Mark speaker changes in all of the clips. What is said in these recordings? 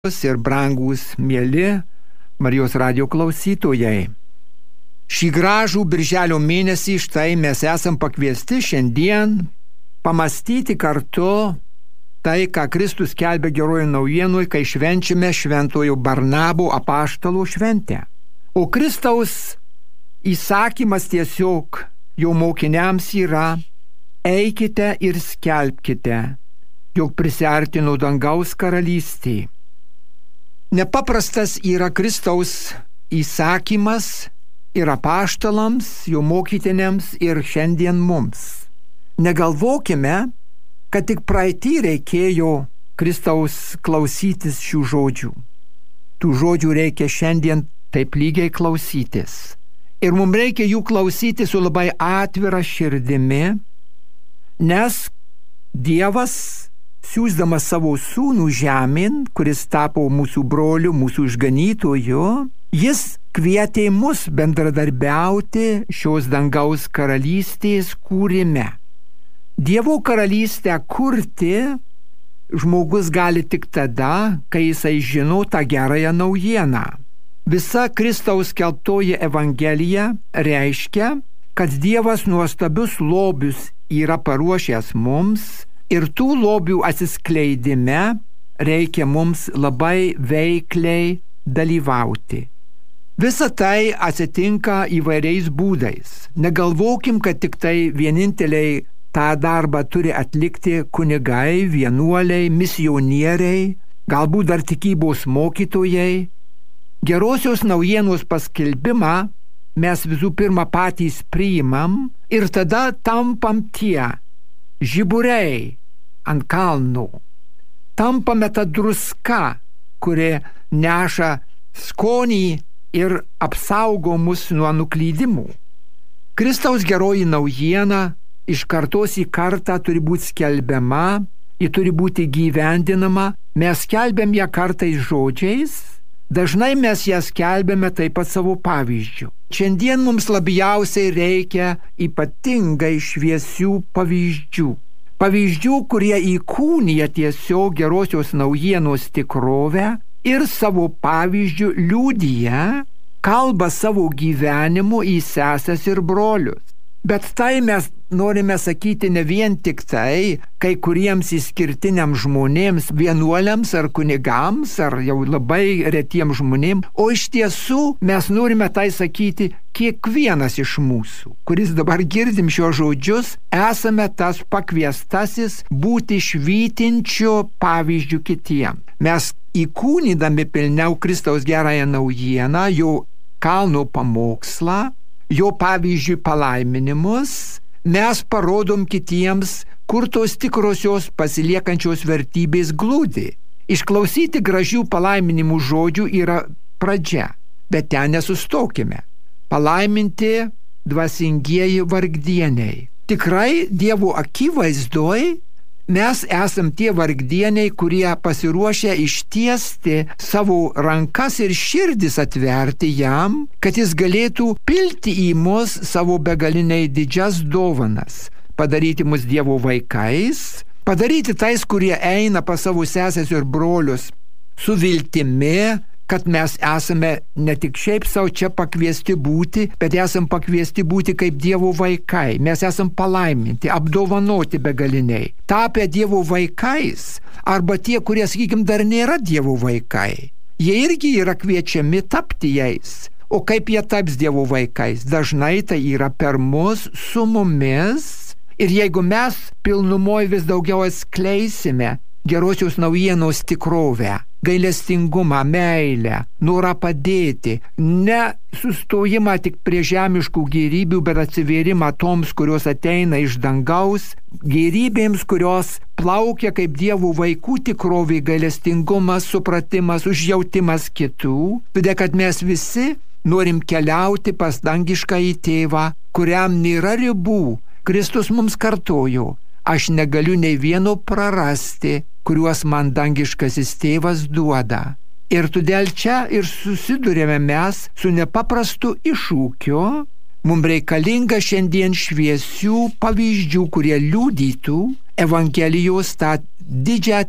Speaker 1: Ir brangūs, mieli Marijos radijo klausytojai. Šį gražų birželio mėnesį štai mes esam pakviesti šiandien pamastyti kartu tai, ką Kristus skelbia Gerojo naujienoj, kai švenčiame šventojo Barnabo apaštalų šventę. O Kristaus įsakymas tiesiog jo mokiniams yra: eikite ir skelbkite, jog prisiartino dangaus karalystė. Nepaprastas yra Kristaus įsakymas ir apaštalams, jo mokytiniams ir šiandien mums. Negalvokime, kad tik praeitį reikėjo Kristaus klausytis šių žodžių. Tų žodžių reikia šiandien taip lygiai klausytis. Ir mums reikia jų klausyti su labai atvira širdimi, nes Dievas, siųsdamas savo sūnų žemėn, kuris tapo mūsų broliu, mūsų išganytoju, jis kvietė mus bendradarbiauti šios dangaus karalystės kūrime. Dievo karalystę kurti žmogus gali tik tada, kai jisai žino tą gerąją naujieną. Visa Kristaus skelbtoji evangelija reiškia, kad Dievas nuostabius lobius yra paruošęs mums, ir tų lobių atsiskleidime reikia mums labai veikliai dalyvauti. Visa tai atsitinka įvairiais būdais. Negalvokim, kad tik tai vieninteliai tą darbą turi atlikti kunigai, vienuoliai, misionieriai, galbūt dar tikybos mokytojai. Gerosios naujienos paskelbimą mes visų pirma patys priimam ir tada tampam tie žiburiai ant kalnų. Tampame ta druska, kuri neša skonį ir apsaugo mus nuo nuklydimų. Kristaus geroji naujiena iš kartos į kartą turi būti skelbiama, ji turi būti gyvendinama. Mes skelbiam ją kartais žodžiais, dažnai mes ją skelbiame taip pat savo pavyzdžiu. Šiandien mums labiausiai reikia ypatingai šviesių pavyzdžių. Pavyzdžių, kurie įkūnija tiesiog gerosios naujienos tikrovę ir savo pavyzdžių liudija, kalba savo gyvenimu į seses ir brolius. Bet tai mes norime sakyti ne vien tik tai kai kuriems išskirtiniams žmonėms, vienuoliams ar kunigams, ar jau labai retiems žmonėms, o iš tiesų mes norime tai sakyti kiekvienas iš mūsų, kuris dabar girdim šios žodžius, esame tas pakviestasis būti švytinčiu pavyzdžiu kitiems. Mes įkūnydami pilniau Kristaus gerąją naujieną, jo kalno pamokslą, jo pavyzdžiui palaiminimus, mes parodom kitiems, kur tos tikrosios pasiliekančios vertybės glūdi. Išklausyti gražių palaiminimų žodžių yra pradžia, bet ten nesustokime. Palaiminti dvasingieji vargdieniai. Tikrai Dievo akivaizdoj mes esam tie vargdieniai, kurie pasiruošę ištiesti savo rankas ir širdis atverti jam, kad jis galėtų pilti į mus savo begaliniai didžias dovanas, padaryti mus Dievo vaikais, padaryti tais, kurie eina pas savo sesės ir brolius su viltimi, kad mes esame ne tik šiaip savo čia pakviesti būti, bet esam pakviesti būti kaip Dievo vaikai. Mes esam palaiminti, apdovanoti begaliniai, tapę Dievo vaikais, arba tie, kurie, sakykim, dar nėra Dievo vaikai. Jie irgi yra kviečiami tapti jais. O kaip jie taps Dievo vaikais? Dažnai tai yra per mus, su mumis. Ir jeigu mes pilnumoj vis daugiau atskleisime gerosios naujienos tikrovę, gailestingumą, meilę, norą padėti, ne sustojimą tik prie žemiškų gėrybių, bet atsivėrimą toms, kurios ateina iš dangaus, gėrybėms, kurios plaukia kaip Dievo vaikų tikrovė, gailestingumas, supratimas, užjautimas kitų, todėl kad mes visi norim keliauti pas dangiškąjį tėvą, kuriam nėra ribų. Kristus mums kartojo: aš negaliu nei vieno prarasti, kuriuos man dangiškasis tėvas duoda. Ir todėl čia ir susidurėme mes su nepaprastu iššūkiu Mums reikalinga šiandien šviesių pavyzdžių, kurie liudytų Evangelijos tą didžią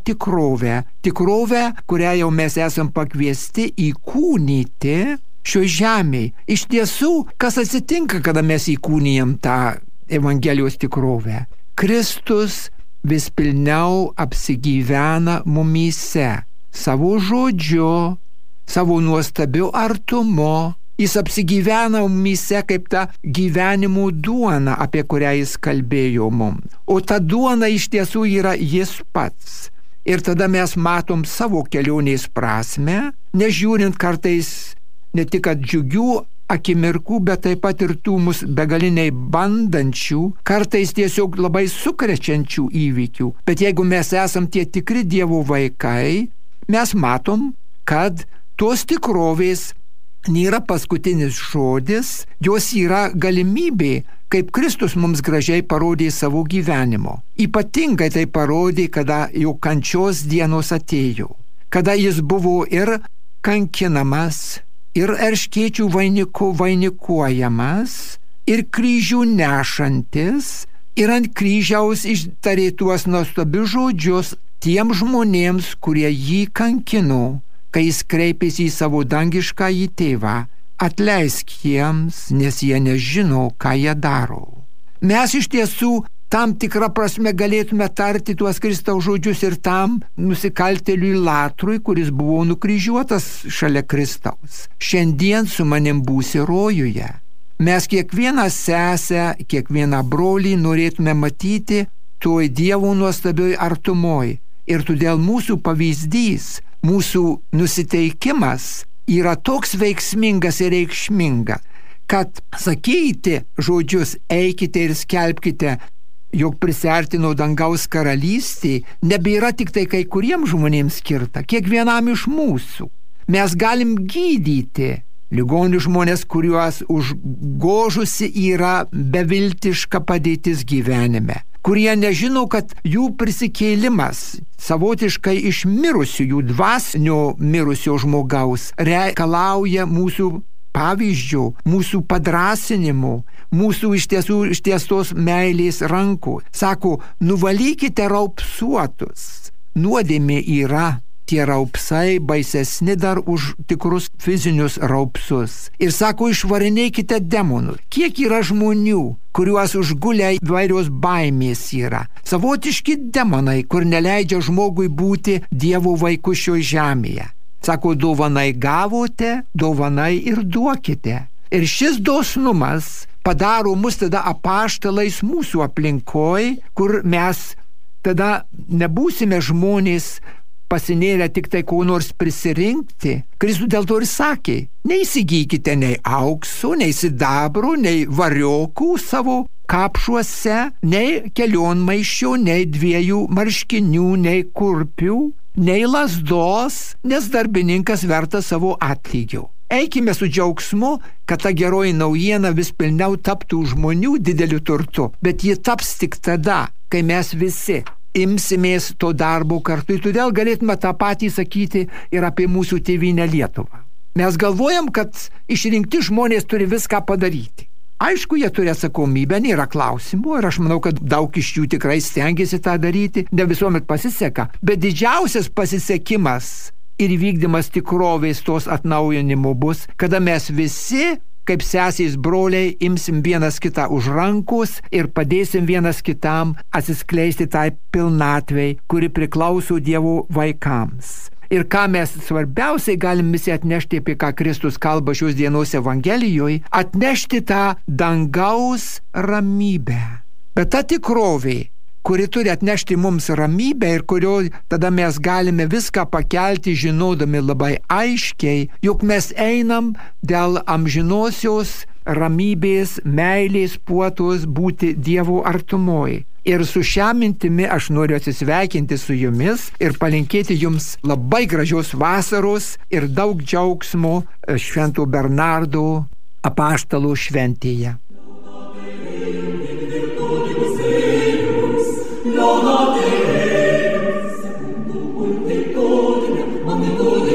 Speaker 1: tikrovę, kurią jau mes esam pakviesti įkūnyti šio žemėje. Iš tiesų, kas atsitinka, kada mes įkūnijam tą Evangelijos tikrovę? Kristus vis pilniau apsigyvena mumyse, savo žodžiu, savo nuostabiu artumu. Jis apsigyvena mumyse kaip ta gyvenimo duona, apie kurią jis kalbėjo mums. O ta duona iš tiesų yra jis pats. Ir tada mes matom savo kelionės prasme, nežiūrint kartais ne tik džiugių akimirkų, bet taip pat ir tų mus begaliniai bandančių, kartais tiesiog labai sukrečiančių įvykių. Bet jeigu mes esam tie tikri Dievo vaikai, mes matom, kad tos tikrovės nėra paskutinis žodis, jos yra galimybė, kaip Kristus mums gražiai parodė savo gyvenimo. Ypatingai tai parodė, kada jo kančios dienos atėjo, kada jis buvo ir kankinamas, ir erškėčių vainiku vainikuojamas, ir kryžių nešantis, ir ant kryžiaus ištarė tuos nuostabius žodžius tiem žmonėms, kurie jį kankino, kai jis kreipėsi į savo dangiškąjį tėvą: atleisk jiems, nes jie nežino, ką jie daro. Mes iš tiesų tam tikrą prasme galėtume tarti tuos Kristaus žodžius ir tam nusikaltėliui Latrui, kuris buvo nukryžiuotas šalia Kristaus: šiandien su manim būsi rojuje. Mes kiekvieną sesę, kiekvieną brolį norėtume matyti toj Dievo nuostabioj artumoj. Ir todėl mūsų pavyzdys, mūsų nusiteikimas yra toks veiksmingas ir reikšmingas, kad sakyti žodžius eikite ir skelbkite, jog prisiartino dangaus karalystė, nebėra tik tai kai kuriems žmonėms skirta, kiekvienam iš mūsų. Mes galim gydyti ligonių žmonės, kuriuos užgožusi yra beviltiška padėtis gyvenime, kurie nežino, kad jų prisikėlimas savotiškai iš mirusiųjų, dvasinio mirusio žmogaus, reikalauja mūsų pavyzdžių, mūsų padrąsinimų, mūsų ištiestos meilės rankų. Sako, nuvalykite raupsuotus. Nuodėmė yra. Tie raupsai baisesni dar už tikrus fizinius raupsus. Ir sako, išvarinėkite demonus. Kiek yra žmonių, kuriuos užgulia įvairios baimės yra. Savotiški demonai, kur neleidžia žmogui būti Dievo vaiku šioje žemėje. Sako, dovanai gavote, dovanai ir duokite. Ir šis dosnumas padaro mus tada apaštalais mūsų aplinkoj, kur mes tada nebūsime žmonės pasinėrę tik tai ko nors prisirinkti. Kristus dėl to ir sakė, neįsigykite nei aukso, nei sidabro, nei variokų savo kapšuose, nei kelionmaišio, nei 2 marškinių, nei kurpių, nei lazdos, nes darbininkas vertas savo atlygio. Eikime su džiaugsmu, kad ta geroji naujiena vis pilniau taptų žmonių dideliu turtu, bet ji taps tik tada, kai mes visi imsimės to darbo kartu. Ir todėl galėtume tą patį sakyti ir apie mūsų tėvynę Lietuvą. Mes galvojam, kad išrinkti žmonės turi viską padaryti. Aišku, jie turi atsakomybę, nėra klausimų, ir aš manau, kad daug iš jų tikrai stengiasi tą daryti, ne visuomet pasiseka. Bet didžiausias pasisekimas ir vykdymas tikrovės tos atnaujinimo bus, kada mes visi kaip sesės broliai imsim vienas kitą už rankos ir padėsim vienas kitam atsiskleisti tai pilnatvei, kuri priklauso Dievo vaikams. Ir ką mes svarbiausiai galim visi atnešti, apie ką Kristus kalba šios dienos Evangelijoje, atnešti tą dangaus ramybę. Bet ta tikrovė, kuri turi atnešti mums ramybę ir kurio tada mes galime viską pakelti, žinodami labai aiškiai, jog mes einam dėl amžinosios ramybės, meilės puotos būti Dievo artumoj. Ir su šią mintimi aš noriu atsisveikinti su jumis ir palinkėti jums labai gražios vasaros ir daug džiaugsmo Švento Bernardo apaštalų šventėje.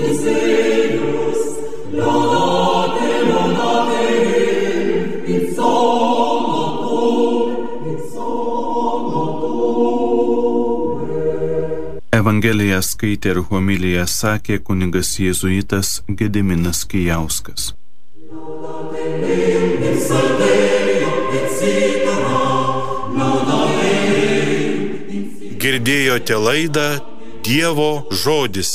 Speaker 2: It's all Evangeliją skaitė ir homiliją sakė kunigas jėzuitas Gediminas Kijauskas. Girdėjote laidą Dievo žodis.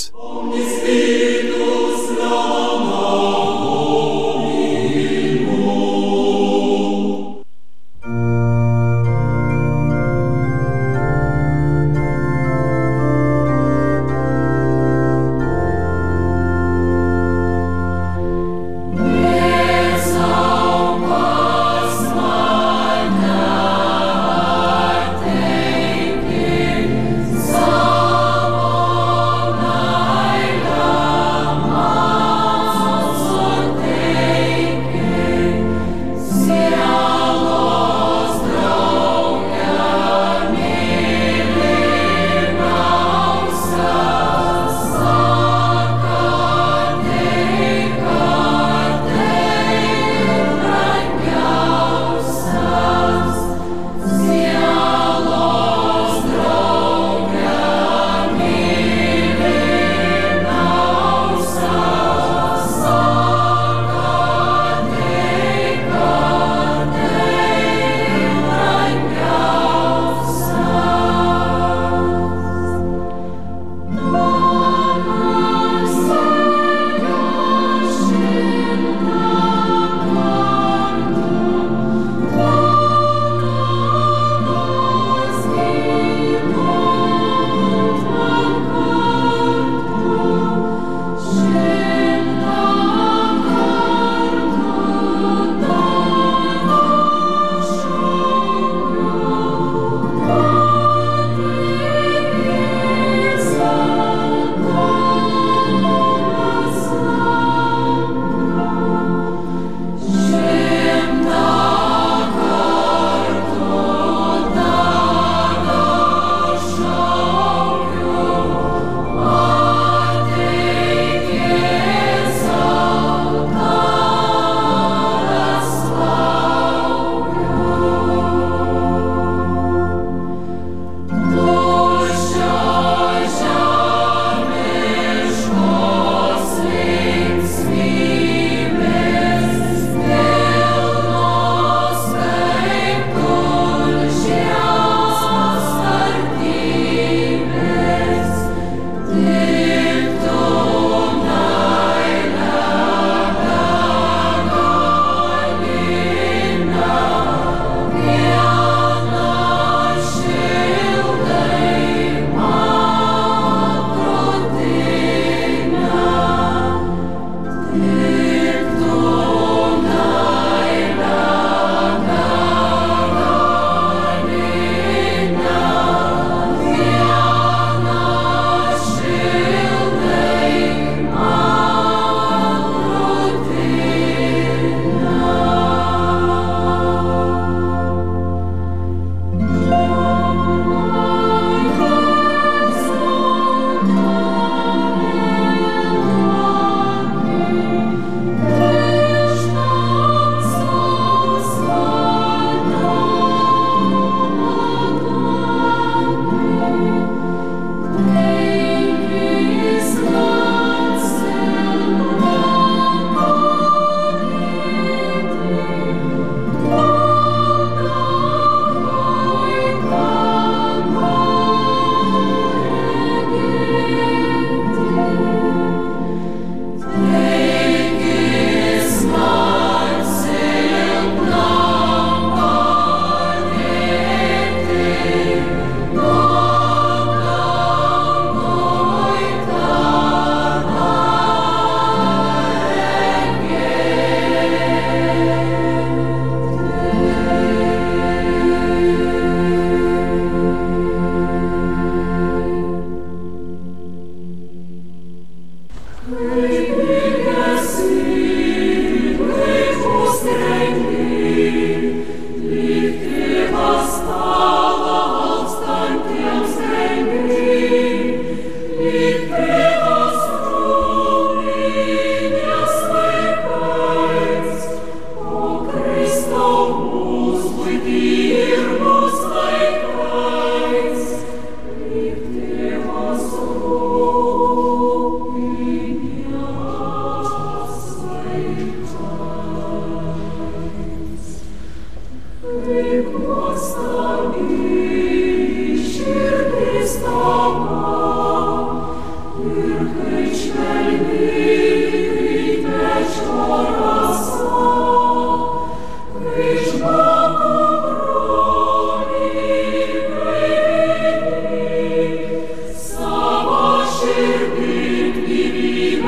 Speaker 3: Tėvas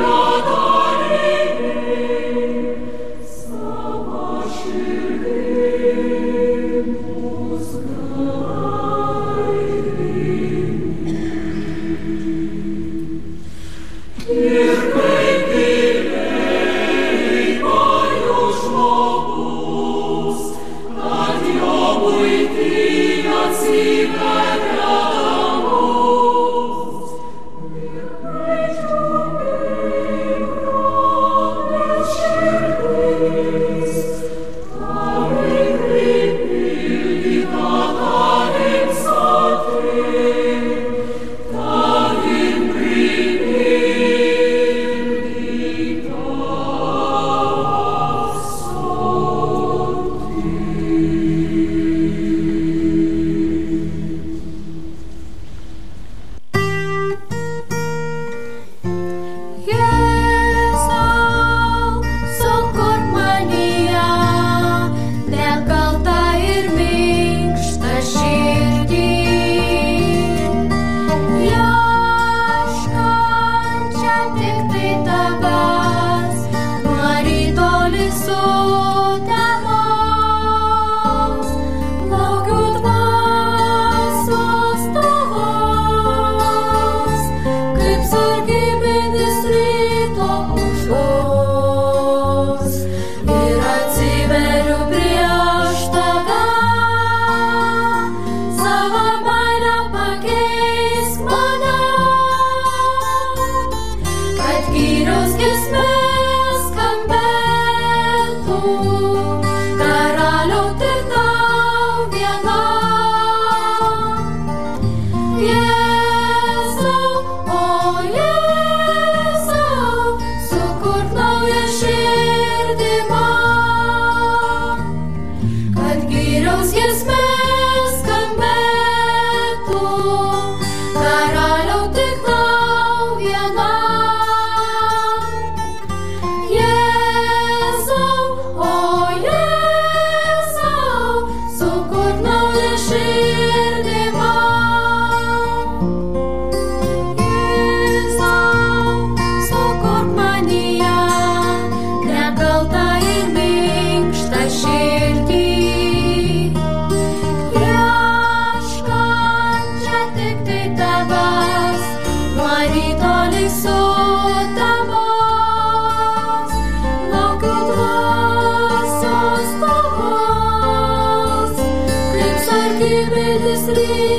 Speaker 3: Sargi bildis